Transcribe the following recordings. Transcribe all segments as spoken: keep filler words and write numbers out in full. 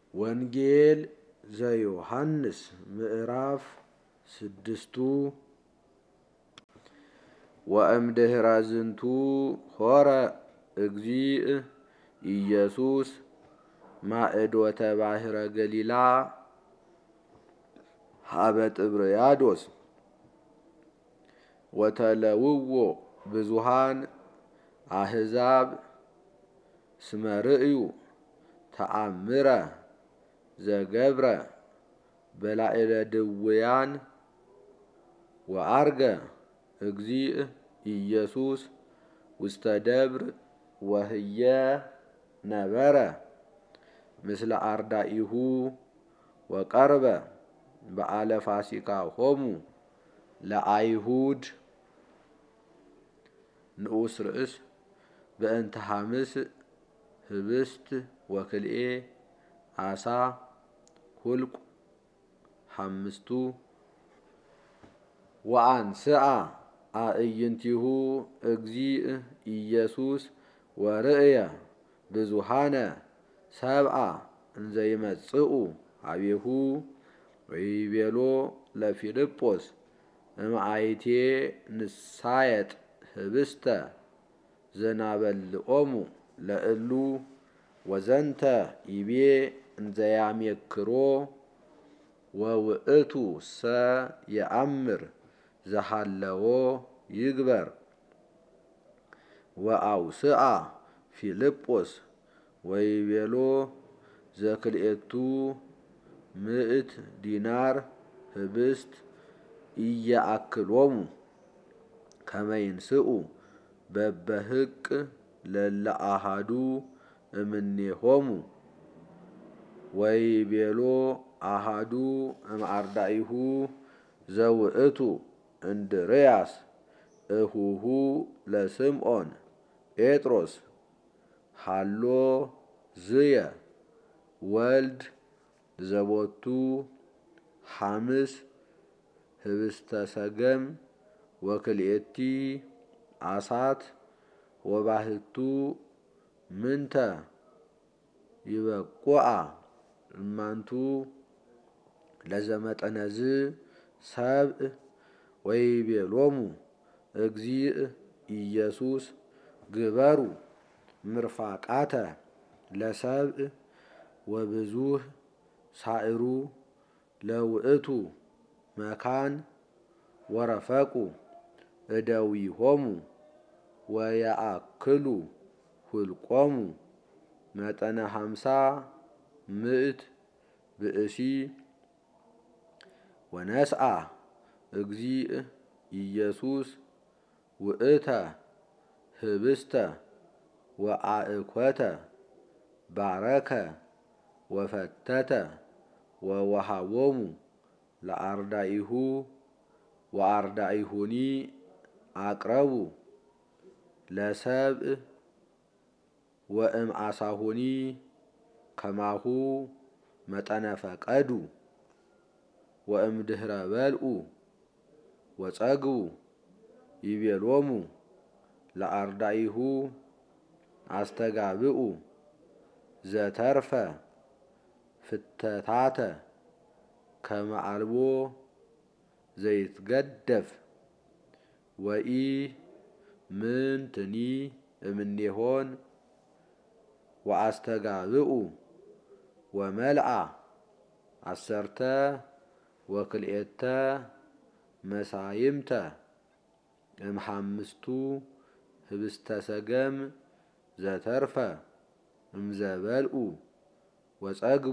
ወንጌል ዘዮሐንስ ምዕራፍ ስድስቱ ወእምድኅረ ዝንቱ ሖረ እግዚእ ኢየሱስ ማእዶተ ባሕረ ገሊላ ሀበ ጥብርያዶስ ወተለውዎ ብዙኃን አሕዛብ እስመ ርእዩ ተአምረ ዘገብረ በላዕለ ድውያን ወዐርገ እግዚእ ኢየሱስ ውስተ ደብር ወህየ ነበረ ምስለ አርዳኢሁ ወቀርበ በዓለ ፋሲካሆሙ ለአይሁድ። ንዑስ ርእስ በእንተ ሐምስ ህብስት ወክልኤ አሳ ሁልቁ ሐምስቱ ወአንስአ አዕይንቲሁ እግዚእ ኢየሱስ ወርእየ ብዙኃነ ሰብአ እንዘይመጽኡ ሀቤሁ ወይቤሎ ለፊልጶስ እምአይቴ ንሳየጥ ህብስተ ዘናበልዖሙ ለእሉ ወዘንተ ይቤ እንዘያሜክሮ ወውእቱ ሰ የአምር ዘሃለዎ ይግበር። ወአውስአ ፊልጶስ ወይቤሎ ዘክልኤቱ ምእት ዲናር ህብስት ኢየአክሎሙ ከመ ይንስኡ በበህቅ ለለ አሐዱ እምኔሆሙ። ወይቤሎ አሐዱ እምአርዳኢሁ ዘውእቱ እንድርያስ እሁሁ ለስምዖን ጴጥሮስ ሃሎ ዝየ ወልድ ዘቦቱ ሐምስ ህብስተ ሰገም ወክልኤቲ አሳት ወባህቱ ምንተ ይበቁአ እማንቱ ለዘመጠነዝ ሰብእ። ወይቤሎሙ እግዚእ ኢየሱስ ግበሩ ምርፋቃተ ለሰብእ ወብዙህ ሳዕሩ ለውእቱ መካን ወረፈቁ እደዊሆሙ ወየአክሉ ሁልቆሙ መጠነ ሀምሳ ምእት ብእሲ። ወነስአ እግዚእ ኢየሱስ ውእተ ህብስተ ወአእኮተ ባረከ ወፈተተ ወወሃቦሙ ለአርዳኢሁ ወአርዳኢሁኒ አቅረቡ ለሰብእ ወእምአሳሁኒ ከማሁ መጠነ ፈቀዱ። ወእምድኅረ በልዑ ወጸግቡ ይቤሎሙ ለአርዳኢሁ አስተጋብኡ ዘተርፈ ፍተታተ ከመ አልቦ ዘይትገደፍ ወኢ ምንትኒ እምኔሆን። ወአስተጋብኡ ወመልአ አሰርተ ወክልኤተ መሳይምተ እምሐምስቱ ህብስተ ሰገም ዘተርፈ እምዘበልዑ ወጸግቡ።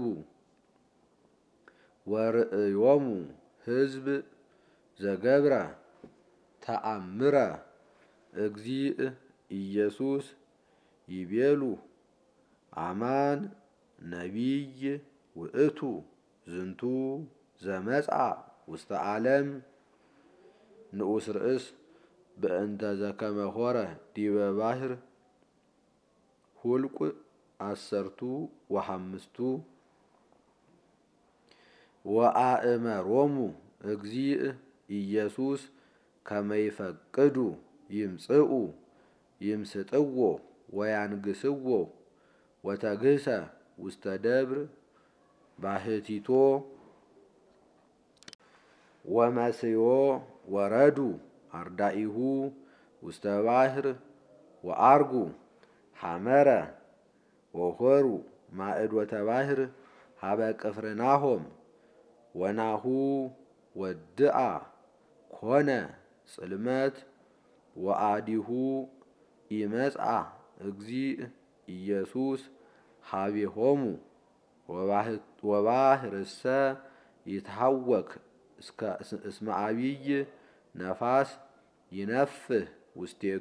ወርእዮሙ ህዝብ ዘገብረ ተአምረ እግዚእ ኢየሱስ ይቤሉ አማን ነቢይ ውእቱ ዝንቱ ዘመጽአ ውስተ ዓለም። ንዑስ ርእስ በእንተ ዘከመ ሖረ ዲበ ባሕር ሁልቁ አሰርቱ ወሐምስቱ። ወአእመሮሙ እግዚእ ኢየሱስ ከመ ይፈቅዱ ይምጽኡ ይምስጥዎ ወያንግስዎ ወተግህሰ ውስተ ደብር ባሕቲቶ ወመስዮ ወረዱ አርዳኢሁ ውስተ ባሕር ወአርጉ ሐመረ ወሖሩ ማእዶተ ባሕር ሀበ ቅፍርናሆም ወናሁ ወድአ ኮነ ጽልመት ወአዲሁ ኢመጽአ እግዚእ ኢየሱስ ሀቤሆሙ ወባሕርሰ ይትሐወክ እስመ አቢይ ነፋስ ይነፍህ ውስቴቱ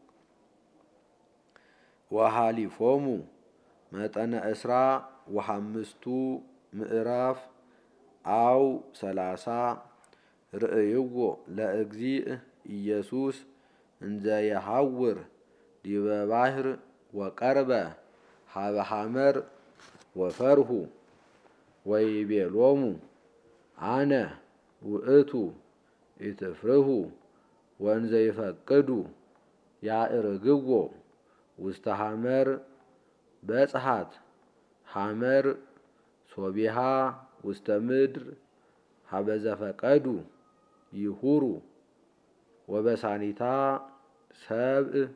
ወሃሊፎሙ መጠነ እስራ ወሐምስቱ ምዕራፍ አው ሰላሳ ርእይዎ ለእግዚእ ኢየሱስ እንዘ የሐውር ዲበ ባሕር ወቀርበ ሀበ ሐመር ወፈርሁ ወይቤሎሙ አነ ውእቱ ኢትፍርሁ ወእንዘ ይፈቅዱ ያዕርግዎ ውስተ ሐመር በጽሐት ሐመር ሶቢሃ ውስተ ምድር ሀበ ዘፈቀዱ ይሁሩ ወበሳኒታ ሰብእ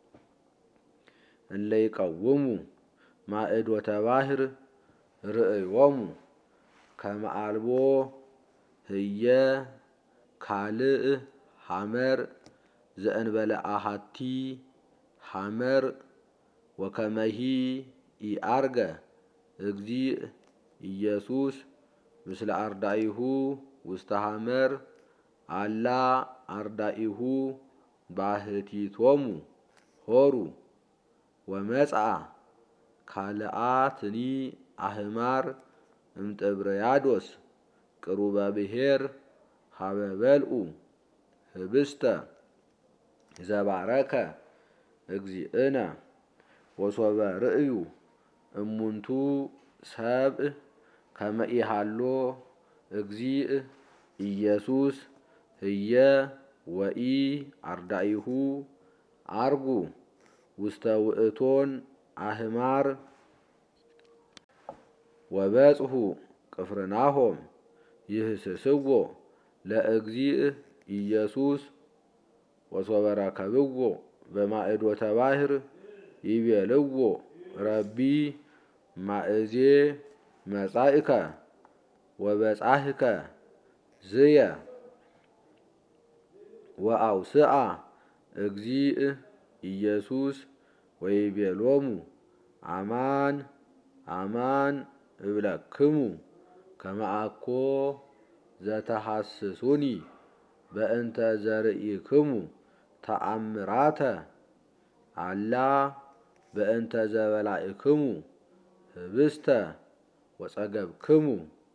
እለ ይቀውሙ ማእዶተ ባሕር ርእዮሙ ከመ አልቦ ህየ ካልእ ሐመር ዘእንበለ አሐቲ ሐመር ወከመሂ ኢአርገ እግዚእ ኢየሱስ ምስለ አርዳኢሁ ውስተ ሐመር አላ አርዳኢሁ ባሕቲቶሙ ሖሩ ወመጽአ ካልአትኒ አህማር እምጥብርያዶስ ቅሩበ ብሔር ሀበ በልዑ ህብስተ ዘባረከ እግዚእነ ወሶበ ርእዩ እሙንቱ ሰብእ ከመ ኢሃሎ እግዚእ ኢየሱስ ህየ ወኢ አርዳኢሁ አርጉ ውስተ ውእቶን አህማር ወበጽሑ ቅፍርናሆም ይህስስዎ ለእግዚእ ኢየሱስ ወሶበ ረከብዎ በማእዶተ ባሕር ይቤልዎ ረቢ ማእዜ መጻእከ ወበጻሕከ ዝየ ወአውስአ እግዚእ ኢየሱስ ወይቤሎሙ አማን አማን እብለክሙ ከመ አኮ ዘተሐስሱኒ በእንተ ዘርኢክሙ ተአምራተ አላ በእንተ ዘበላዕክሙ ህብስተ ወጸገብክሙ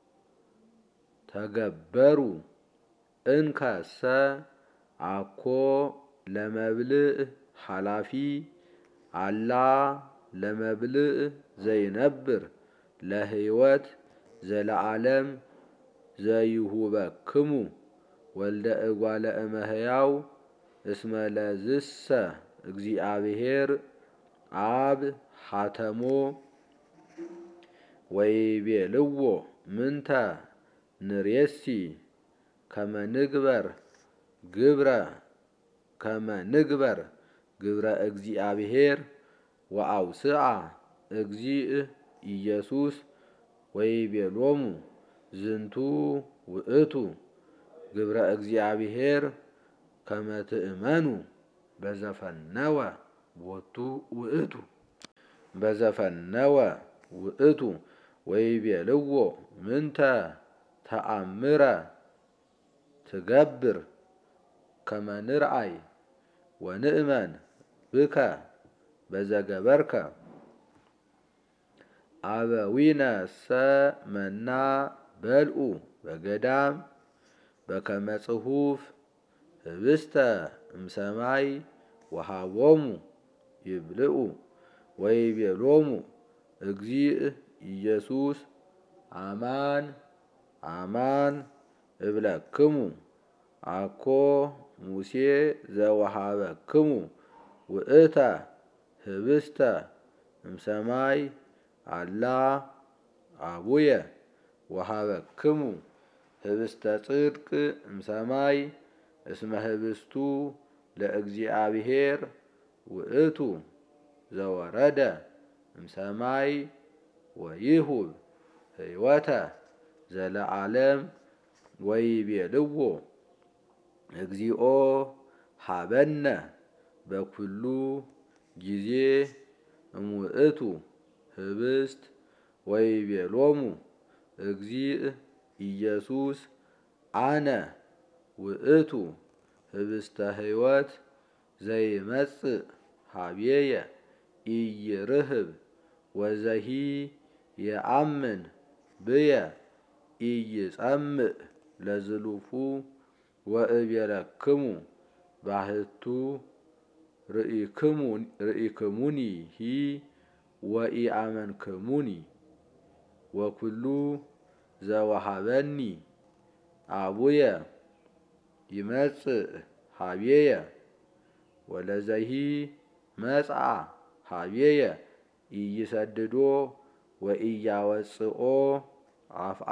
ተገበሩ እንከሰ አኮ ለመብልዕ ኃላፊ አላ ለመብልዕ ዘይነብር ለሕይወት ዘለዓለም ዘይሁበክሙ ወልደ እጓለ እመሕያው እስመ ለዝሰ እግዚአብሔር አብ ሐተሞ ወይቤልዎ ምንተ ንሬሲ ከመ ንግበር ግብረ ከመ ንግበር ግብረ እግዚአብሔር ወአውስአ እግዚእ ኢየሱስ ወይቤሎሙ ዝንቱ ውእቱ ግብረ እግዚአብሔር ከመ ትእመኑ በዘፈነወ ቦቱ ውእቱ በዘፈነወ ውእቱ ወይቤልዎ ምንተ ተአምረ ትገብር ከመ ንርአይ ወንእመን ብከ በዘገበርከ አበዊነሰ መና በልዑ በገዳም በከመ ጽሑፍ ህብስተ እምሰማይ ወሃቦሙ ይብልዑ ወይቤሎሙ እግዚእ ኢየሱስ አማን አማን እብለክሙ አኮ ሙሴ ዘወሃበክሙ ውእተ ህብስተ እምሰማይ አላ አቡየ ወሀበክሙ ህብስተ ጽድቅ እምሰማይ እስመ ህብስቱ ለእግዚአብሔር ውእቱ ዘወረደ እምሰማይ ወይሁብ ሕይወተ ዘለዓለም ወይቤልዎ እግዚኦ ሀበነ በኩሉ ጊዜ እሙእቱ ህብስት ወይቤሎሙ እግዚእ ኢየሱስ አነ ውእቱ ህብስተ ሕይወት ዘይመጽእ ሀቤየ ኢይርህብ ወዘሂ የአምን ብየ ኢይጸምእ ለዝሉፉ ወእቤለክሙ ባህቱ ርኢክሙኒሂ ወኢአመንክሙኒ ወኩሉ ዘወሃበኒ አቡየ ይመጽእ ሀቤየ ወለዘሂ መጽአ ሀቤየ ኢይሰድዶ ወኢያወጽኦ አፍአ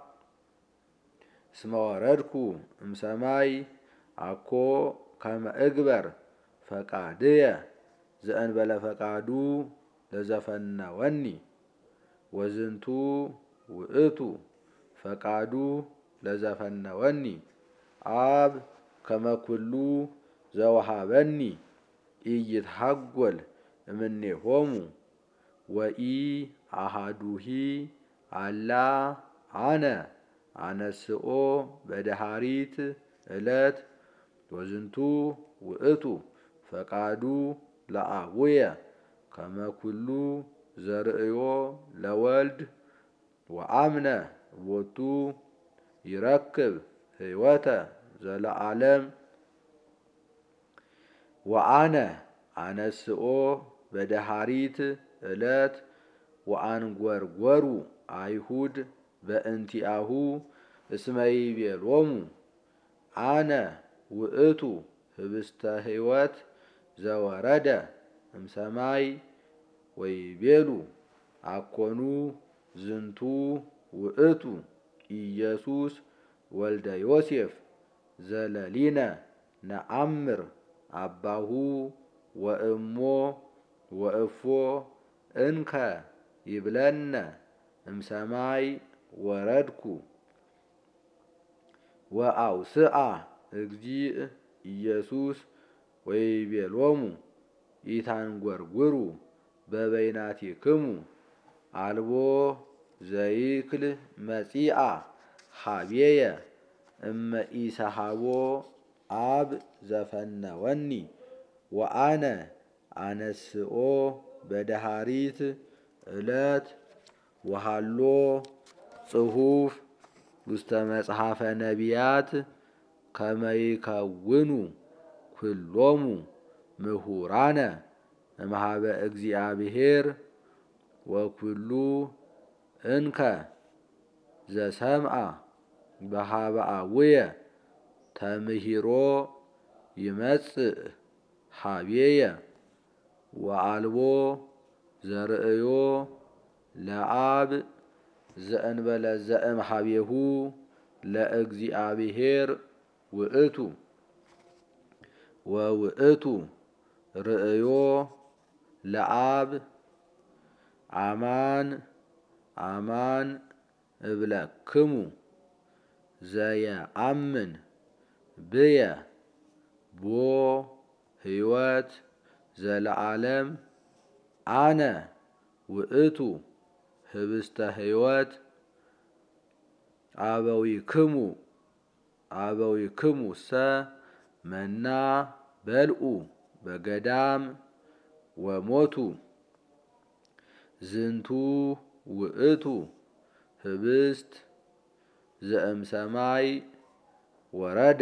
እስመ ወረድኩ እምሰማይ አኮ ከመ እግበር ፈቃድየ ዘእንበለ ፈቃዱ ለዘፈነወኒ ወዝንቱ ውእቱ ፈቃዱ ለዘፈነወኒ አብ ከመ ኩሉ ዘወሃበኒ ኢይትሐጐል እምኔሆሙ ወኢ አሐዱሂ አላ አነ አነስኦ በደሃሪት ዕለት ወዝንቱ ውእቱ ፈቃዱ ለአቡየ ከመ ኩሉ ዘርእዮ ለወልድ ወአምነ ቦቱ ይረክብ ሕይወተ ዘለዓለም ወአነ አነስኦ በደሃሪት ዕለት ወአንጐርጐሩ አይሁድ በእንቲአሁ እስመ ይቤሎሙ አነ ውእቱ ህብስተ ሕይወት ዘወረደ እምሰማይ ወይቤሉ አኮኑ ዝንቱ ውእቱ ኢየሱስ ወልደ ዮሴፍ ዘለሊነ ነአምር አባሁ ወእሞ ወእፎ እንከ ይብለነ እምሰማይ ወረድኩ ወአውስአ እግዚእ ኢየሱስ ወይቤሎሙ ኢታንጐርጕሩ በበይናቲክሙ አልቦ ዘይክል መጺአ ሀቤየ እመ ኢሰሃቦ አብ ዘፈነወኒ ወአነ አነስኦ በደሃሪት ዕለት ወሃሎ ጽሑፍ ውስተ መጽሐፈ ነቢያት ከመ ይከውኑ ኩሎሙ ምሁራነ እምኀበ እግዚአብሔር ወኩሉ እንከ ዘሰምዐ በኀበ አቡየ ተምሂሮ ይመጽእ ሀቤየ ወአልቦ ዘርእዮ ለአብ ዘእንበለ ዘእምኀቤሁ ለእግዚአብሔር ውእቱ ወውእቱ ርእዮ ለአብ አማን አማን እብለክሙ ዘየአምን ብየ ቦ ሕይወት ዘለዓለም አነ ውእቱ ህብስተ ሕይወት አበዊክሙ አበዊክሙሰ መና በልዑ በገዳም ወሞቱ ዝንቱ ውእቱ ህብስት ዘእምሰማይ ወረደ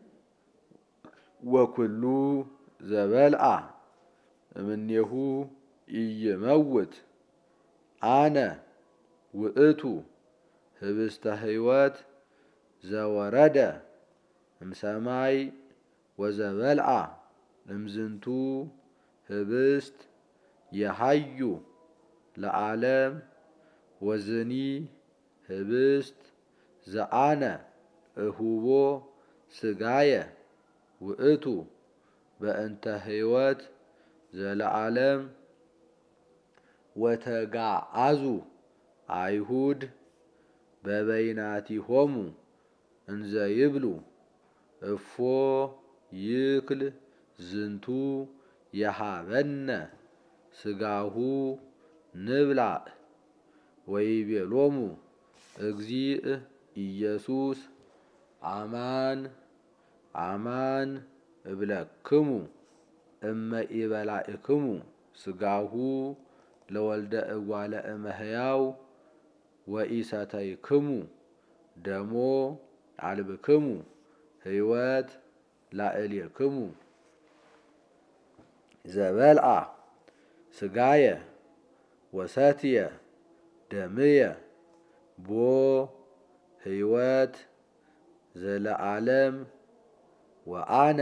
ወኩሉ ዘበልዐ እምኔሁ ኢይመውት አነ ውእቱ ህብስተ ሕይወት ዘወረደ እምሰማይ ወዘበልዐ እምዝንቱ ህብስት የሐዩ ለዓለም ወዝኒ ህብስት ዘአነ እሁቦ ስጋየ ውእቱ በእንተ ሕይወት ዘለዓለም ወተጋአዙ አይሁድ በበይናቲሆሙ እንዘ ይብሉ እፎ ይክል ዝንቱ የሃበነ ስጋሁ ንብላዕ ወይቤሎሙ እግዚእ ኢየሱስ አማን አማን እብለክሙ እመ ኢበላዕክሙ ስጋሁ ለወልደ እጓለ እመሕያው ወኢሰተይክሙ ደሞ አልብክሙ ሕይወት ላዕሌክሙ ዘበልአ ስጋየ ወሰትየ ደምየ ቦ ሕይወት ዘለዓለም ወአነ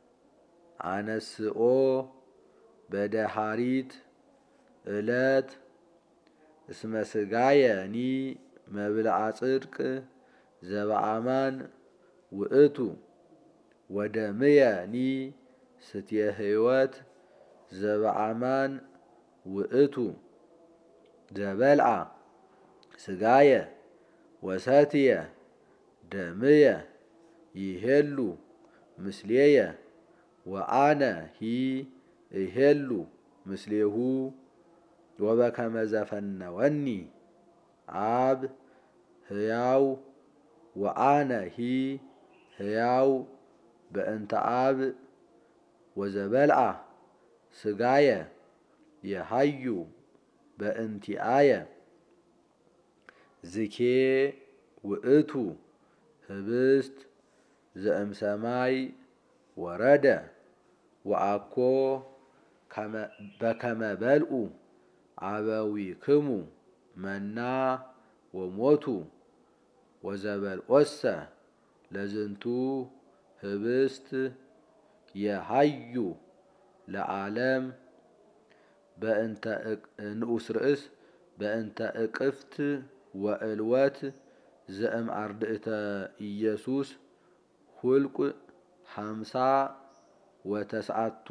አነስኦ በደሃሪት ዕለት እስመ ስጋየኒ መብልዐ ጽድቅ ዘበአማን ውእቱ ወደምየኒ ስትየ ሕይወት ዘበአማን ውእቱ ዘበልዐ ስጋየ ወሰትየ ደምየ ይሄሉ ምስሌየ ወአነ ሂ እሄሉ ምስሌሁ ወበከመ ዘፈነወኒ አብ ሕያው ወአነ ሂ ሕያው በእንተ አብ ወዘበልዐ ስጋየ የሃዩ በእንቲአየ ዝኬ ውእቱ ህብስት ዘእምሰማይ ወረደ ወአኮ በከመ በልዑ አበዊክሙ መና ወሞቱ ወዘበልዖሰ ለዝንቱ ህብስት የሃዩ ለዓለም በእንተ ንዑስ ርእስ በእንተ እቅፍት ወዕልወት ዘእም አርድእተ ኢየሱስ ሁልቁ ሀምሳ ወተስዓቱ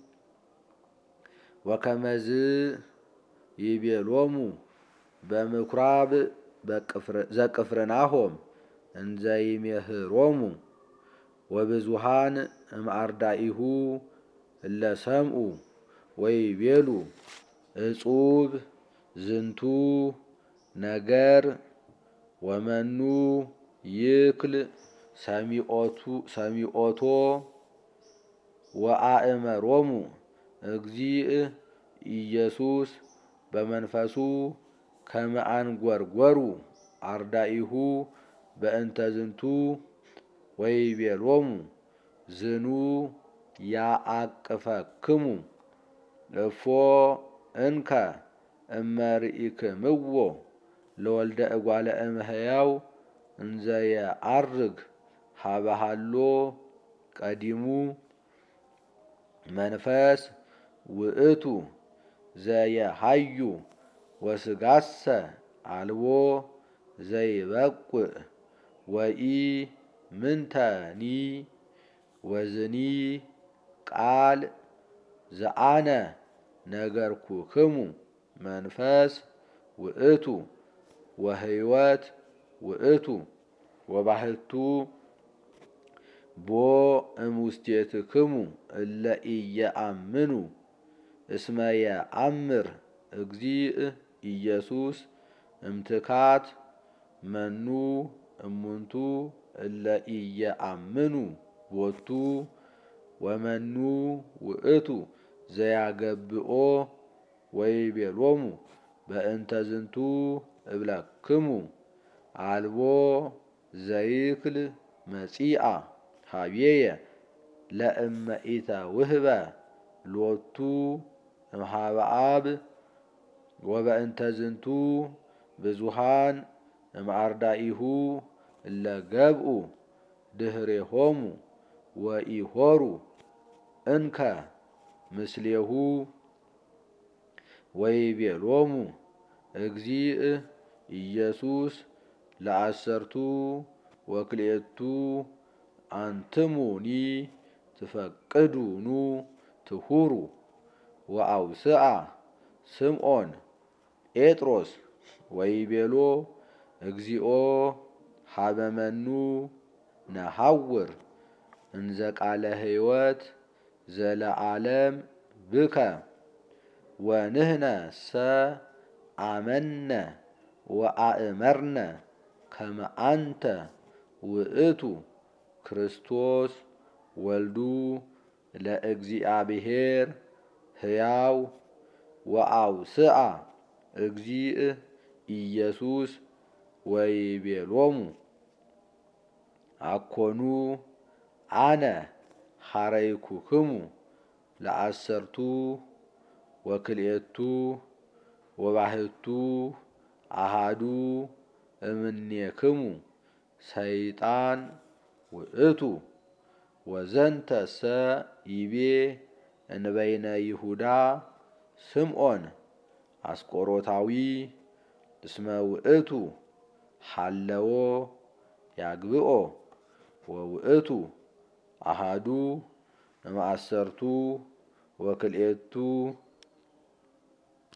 ወከመዝ ይቤሎሙ በምኵራብ ዘቅፍርናሆም እንዘ ይሜህሮሙ ወብዙሃን እምአርዳኢሁ እለ ሰምዑ ወይቤሉ እጹብ ዝንቱ ነገር ወመኑ ይክል ሰሚዖቶ ወአእመሮሙ እግዚእ ኢየሱስ በመንፈሱ ከመ አንጐርጐሩ አርዳኢሁ በእንተ ዝንቱ ወይቤሎሙ ዝኑ ያአቅፈክሙ እፎ እንከ እመ ርኢክምዎ ለወልደ እጓለ እመሕያው እንዘ የዐርግ ሀበ ሀሎ ቀዲሙ መንፈስ ውእቱ ዘየሃዩ ወስጋሰ አልቦ ዘይበቁዕ ወኢ ምንተኒ ወዝኒ ቃል ዘአነ ነገርኩክሙ መንፈስ ውእቱ ወሕይወት ውእቱ ወባሕቱ ቦ እሙስቴትክሙ እለ ኢየአምኑ እስመ የአምር እግዚእ ኢየሱስ እምትካት መኑ እሙንቱ እለ ኢየአምኑ ቦቱ ወመኑ ውእቱ ዘያገብኦ ወይቤሎሙ በእንተ ዝንቱ እብለክሙ አልቦ ዘይክል መጺአ ሀቤየ ለእመ ኢተውህበ ሎቱ እምኀበ አብ ወበእንተ ዝንቱ ብዙሃን እምአርዳኢሁ እለ ገብኡ ድኅሬሆሙ ወኢሖሩ እንከ ምስሌሁ ወይቤሎሙ እግዚእ ኢየሱስ ለአሰርቱ ወክልኤቱ አንትሙኒ ትፈቅዱኑ ትሁሩ ወአውስአ ስምዖን ጴጥሮስ ወይቤሎ እግዚኦ ሀበመኑ ነሐውር እንዘ ቃለ ሕይወት ዘለዓለም ብከ ወንህነሰ አመነ ወአእመርነ ከመ አንተ ውእቱ ክርስቶስ ወልዱ ለእግዚአብሔር ሕያው ወአውስአ እግዚእ ኢየሱስ ወይቤሎሙ አኮኑ አነ ሐረይኩክሙ ለአሰርቱ ወክልኤቱ ወባሕቱ አሃዱ እምኔክሙ ሰይጣን ውእቱ ወዘንተሰ ይቤ እንበይነ ይሁዳ ስምዖን አስቆሮታዊ እስመ ውእቱ ሐለዎ ያግብኦ ወውእቱ አሃዱ እምአሰርቱ ወክልኤቱ